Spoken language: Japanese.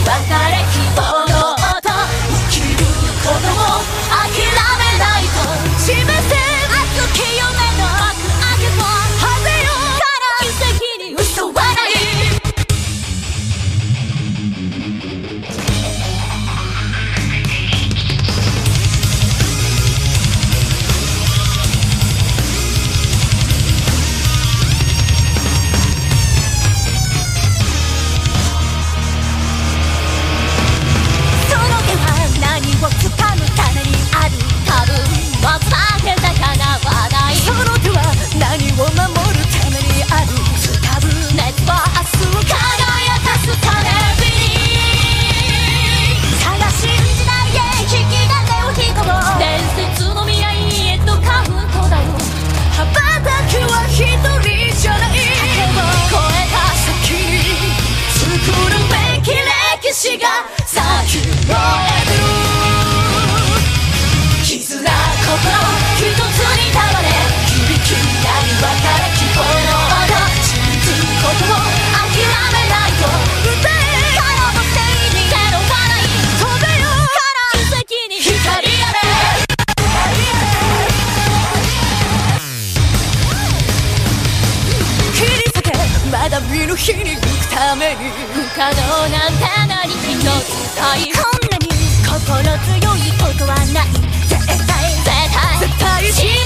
別れ希望の音、生きることを諦めないと。示せ熱き夢の幕開けと外れよから奇跡に嘘はない。死が咲き燃える絆心一つに束ね響き合い別れ希望の音、信じることを諦めないと。歌え可能性にゼロはない。飛べよから奇跡に光あれ。切り裂けまだ見ぬ日に行くために不可能なんて何一つない。こんなに心強いことはない。絶対